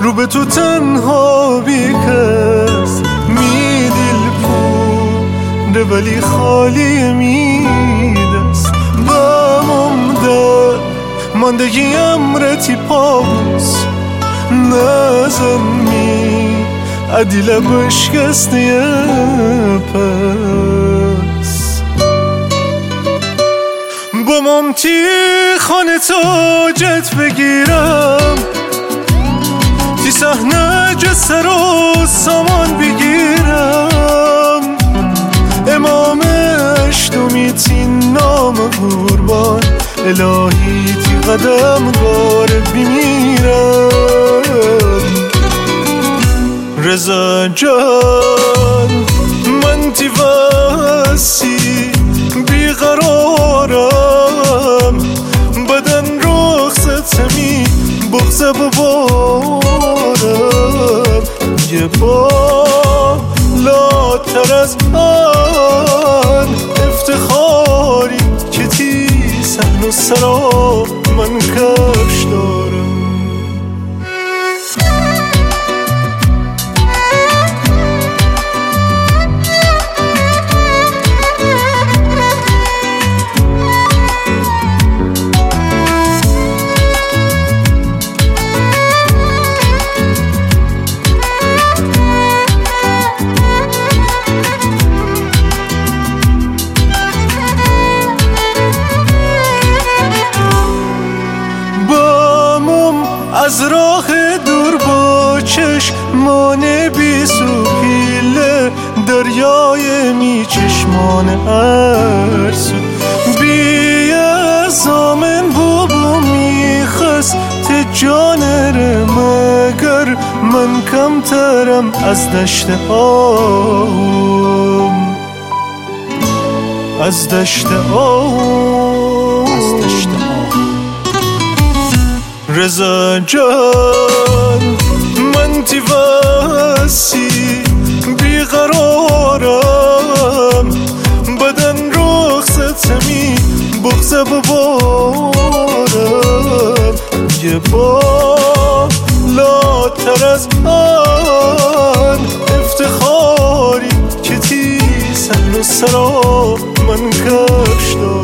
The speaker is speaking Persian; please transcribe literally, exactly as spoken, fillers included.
رو به تو تنها بی کس می دل پوره ولی خالی می دست بامم در ماندگی امرتی پاس نزن می عدیله بشکسته پس با ممتی خانه تاجت بگیرم تی صحنه جسه رو سامان بگیرم امام اشتومی تی نام قربان الهی تی قدم گاره بمیرم رضا جان من تی وسی بیقرارم بدن رخصت می بغضه ببارم یه بالاتر از آن افتخاری که تی صحن و سرا من کفش دارم از راه دور با چشمان بی سوپیله دریای می چشمان ارسو بی ازامن بابا می خست جانر مگر من کمترم از دشت آم از دشت آم از دشت آم رضا جان من تی وسی بیقرارم بدن رخصت می بغضه ببارم یه بالاتر از آن افتخاری که تی صحن و سرا من کفش دارم